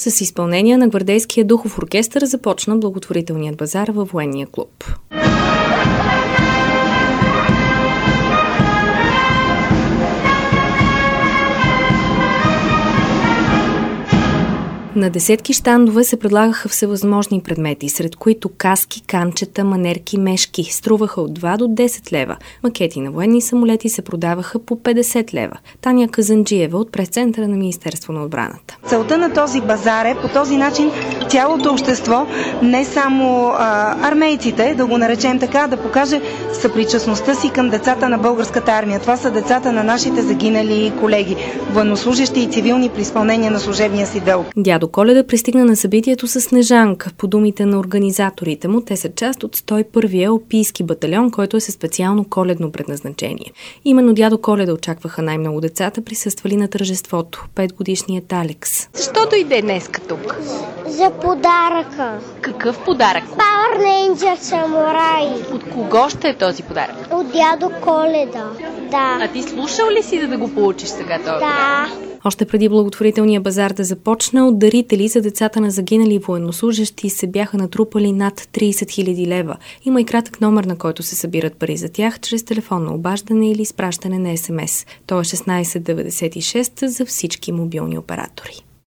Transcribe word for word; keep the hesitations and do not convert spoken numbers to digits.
С изпълнение на Гвардейския духов оркестър започна благотворителният базар във военния клуб. На десетки щандове се предлагаха всевъзможни предмети, сред които каски, канчета, манерки, мешки. Струваха от два до десет лева. Макети на военни самолети се продаваха по петдесет лева. Таня Казанджиева от пресцентъра на Министерство на отбраната. Целта на този базар е по този начин цялото общество, не само а, армейците, да го наречем така, да покаже съпричастността си към децата на българската армия. Това са децата на нашите загинали колеги, военнослужащи и цивилни при изпълнение на служебния си дълг. Дядо Коледа пристигна на събитието с Снежанка. По думите на организаторите му, те са част от сто и първи алпийски батальон, който е със специално коледно предназначение. Именно дядо Коледа очакваха най-много децата, присъствали на тържеството. Петгодишният Алекс. Защо дойде днеска тук? За подаръка. Какъв подарък? Power Ranger Samurai. От кого ще е този подарък? От дядо Коледа. Да. А ти слушал ли си, за да го получиш сега този Да. подарък? Още преди благотворителния базар да започне, от дарители за децата на загинали военнослужещи се бяха натрупали над трийсет хиляди лева. Има и кратък номер, на който се събират пари за тях, чрез телефонно обаждане или изпращане на ес ем ес. То е шестнайсет деветдесет и шест за всички мобилни оператори.